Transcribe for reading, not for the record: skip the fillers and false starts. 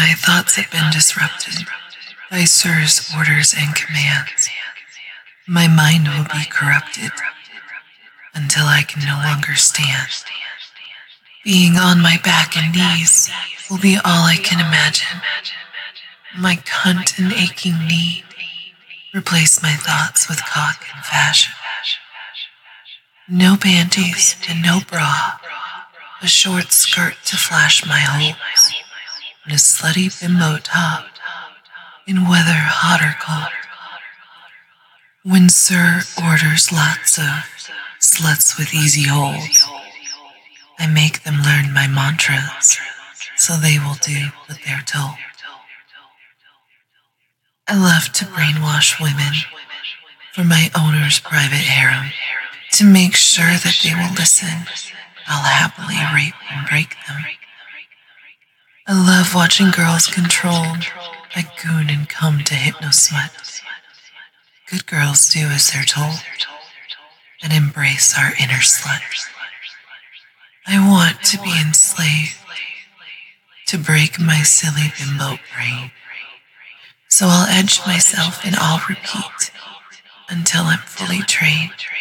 My thoughts have been disrupted by Sir's orders and commands. My mind will be corrupted until I can no longer stand. Being on my back and knees will be all I can imagine. My cunt and aching knee replace my thoughts with cock and fashion. No panties and no bra, a short skirt to flash my holes, and a slutty bimbo top in weather hot or cold. When Sir orders lots of sluts with easy holds, I make them learn my mantras so they will do what they're told. I love to brainwash women for my owner's private harem to make sure that they will listen. I'll happily rape and break them. I love watching girls controlled by goon and come to hypnosmut. Good girls do as they're told and embrace our inner slut. I want to be enslaved, to break my silly bimbo brain. So I'll edge myself and I'll repeat until I'm fully trained.